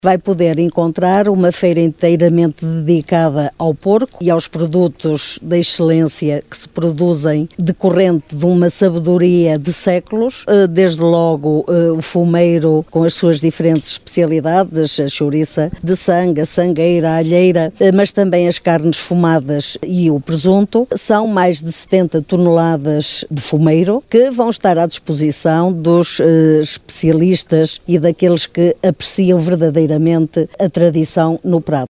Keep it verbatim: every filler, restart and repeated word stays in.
vai poder encontrar uma feira inteiramente dedicada ao porco e aos produtos da excelência que se produzem decorrente de uma sabedoria de séculos, desde logo o fumeiro com as suas diferentes especialidades, a chouriça de sangue, a sangueira, a alheira, mas também as carnes fumadas e o presunto. São mais de setenta toneladas de fumeiro que vão estar à disposição dos uh, especialistas e daqueles que apreciam verdadeiramente a tradição no prato.